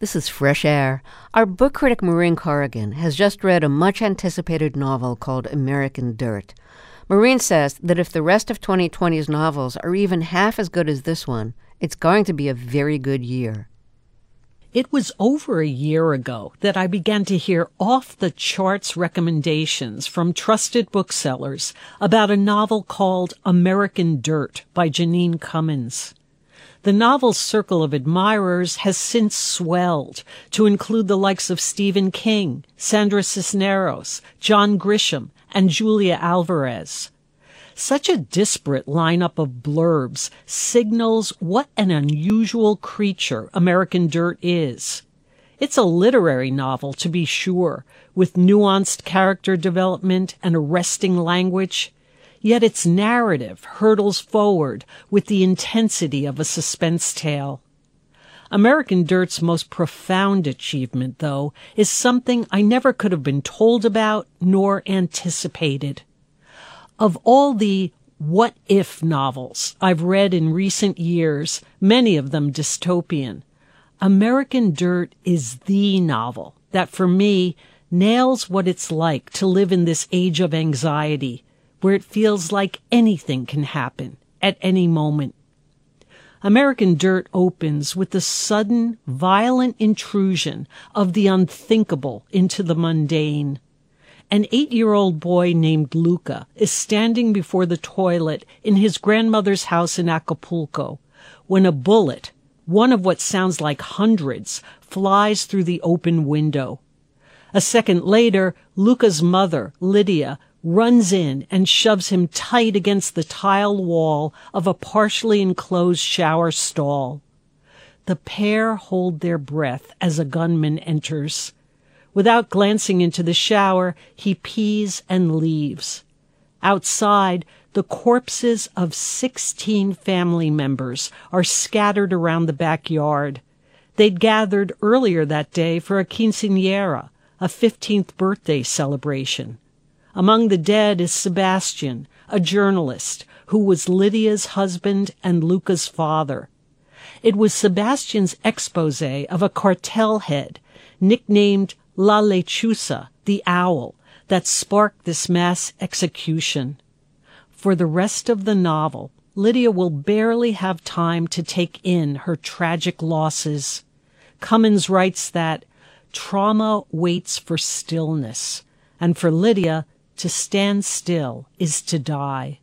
This is Fresh Air. Our book critic Maureen Corrigan has just read a much-anticipated novel called American Dirt. Maureen says that if the rest of 2020's novels are even half as good as this one, it's going to be a very good year. It was over a year ago that I began to hear off-the-charts recommendations from trusted booksellers about a novel called American Dirt by Janine Cummins. The novel's circle of admirers has since swelled to include the likes of Stephen King, Sandra Cisneros, John Grisham, and Julia Alvarez. Such a disparate lineup of blurbs signals what an unusual creature American Dirt is. It's a literary novel, to be sure, with nuanced character development and arresting language. Yet its narrative hurtles forward with the intensity of a suspense tale. American Dirt's most profound achievement, though, is something I never could have been told about nor anticipated. Of all the what-if novels I've read in recent years, many of them dystopian, American Dirt is the novel that, for me, nails what it's like to live in this age of anxiety, where it feels like anything can happen at any moment. American Dirt opens with the sudden, violent intrusion of the unthinkable into the mundane. An 8-year-old boy named Luca is standing before the toilet in his grandmother's house in Acapulco when a bullet, one of what sounds like hundreds, flies through the open window. A second later, Luca's mother, Lydia, runs in and shoves him tight against the tile wall of a partially enclosed shower stall. The pair hold their breath as a gunman enters. Without glancing into the shower, he pees and leaves. Outside, the corpses of 16 family members are scattered around the backyard. They'd gathered earlier that day for a quinceañera, a 15th birthday celebration. Among the dead is Sebastian, a journalist who was Lydia's husband and Luca's father. It was Sebastian's expose of a cartel head, nicknamed La Lechuza, the Owl, that sparked this mass execution. For the rest of the novel, Lydia will barely have time to take in her tragic losses. Cummins writes that trauma waits for stillness, and for Lydia, to stand still is to die.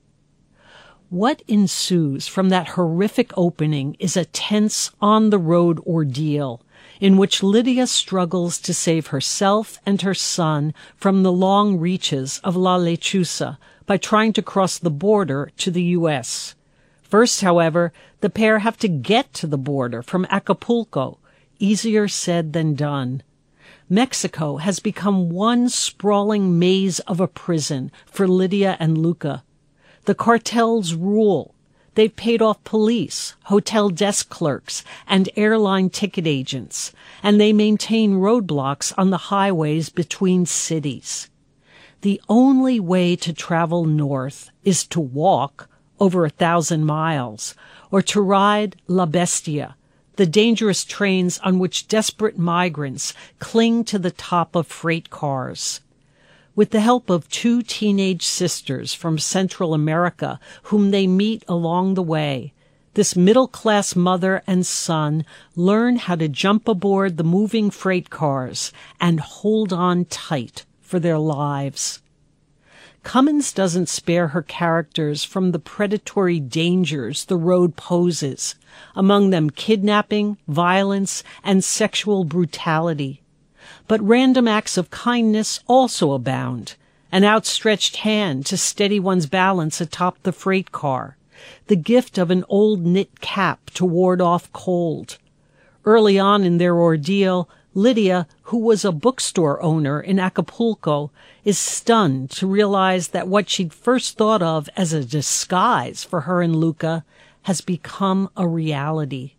What ensues from that horrific opening is a tense, on-the-road ordeal in which Lydia struggles to save herself and her son from the long reaches of La Lechuza by trying to cross the border to the U.S. First, however, the pair have to get to the border from Acapulco, easier said than done. Mexico has become one sprawling maze of a prison for Lydia and Luca. The cartels rule. They've paid off police, hotel desk clerks, and airline ticket agents, and they maintain roadblocks on the highways between cities. The only way to travel north is to walk over 1,000 miles or to ride La Bestia, the dangerous trains on which desperate migrants cling to the top of freight cars. With the help of 2 teenage sisters from Central America whom they meet along the way, this middle-class mother and son learn how to jump aboard the moving freight cars and hold on tight for their lives. Cummins doesn't spare her characters from the predatory dangers the road poses, among them kidnapping, violence, and sexual brutality. But random acts of kindness also abound, an outstretched hand to steady one's balance atop the freight car, the gift of an old knit cap to ward off cold. Early on in their ordeal, Lydia, who was a bookstore owner in Acapulco, is stunned to realize that what she'd first thought of as a disguise for her and Luca has become a reality.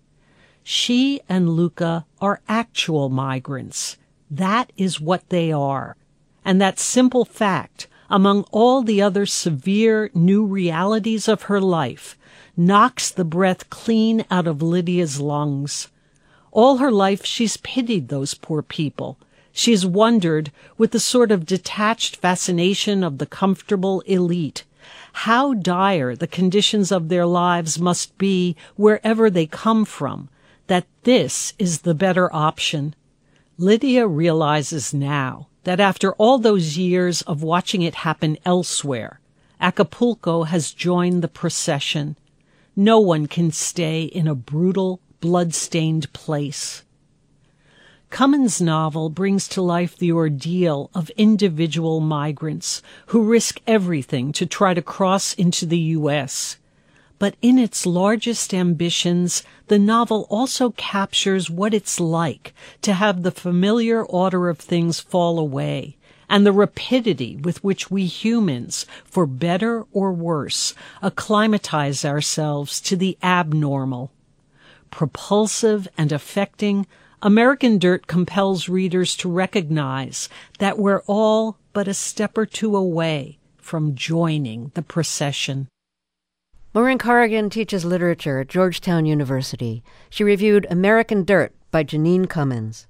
She and Luca are actual migrants. That is what they are. And that simple fact, among all the other severe new realities of her life, knocks the breath clean out of Lydia's lungs. All her life, she's pitied those poor people. She's wondered, with the sort of detached fascination of the comfortable elite, how dire the conditions of their lives must be wherever they come from, that this is the better option. Lydia realizes now that after all those years of watching it happen elsewhere, Acapulco has joined the procession. No one can stay in a brutal, blood-stained place. Cummins' novel brings to life the ordeal of individual migrants who risk everything to try to cross into the U.S. But in its largest ambitions, the novel also captures what it's like to have the familiar order of things fall away, and the rapidity with which we humans, for better or worse, acclimatize ourselves to the abnormal. Propulsive and affecting, American Dirt compels readers to recognize that we're all but a step or two away from joining the procession. Maureen Corrigan teaches literature at Georgetown University. She reviewed American Dirt by Jeanine Cummins.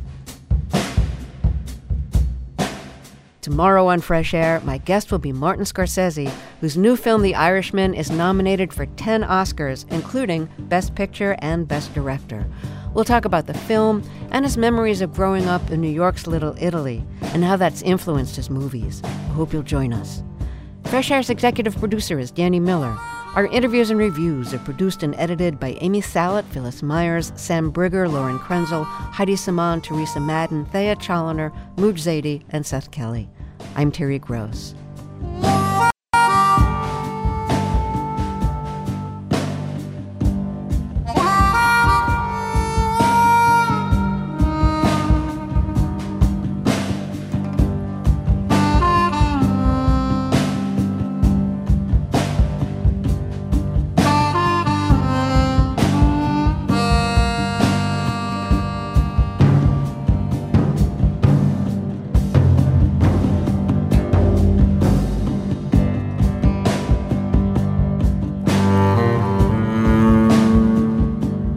Tomorrow on Fresh Air, my guest will be Martin Scorsese, whose new film The Irishman is nominated for 10 Oscars, including Best Picture and Best Director. We'll talk about the film and his memories of growing up in New York's Little Italy and how that's influenced his movies. I hope you'll join us. Fresh Air's executive producer is Danny Miller. Our interviews and reviews are produced and edited by Amy Salet, Phyllis Myers, Sam Brigger, Lauren Krenzel, Heidi Saman, Teresa Madden, Thea Challoner, Mooj Zadie, and Seth Kelly. I'm Terry Gross.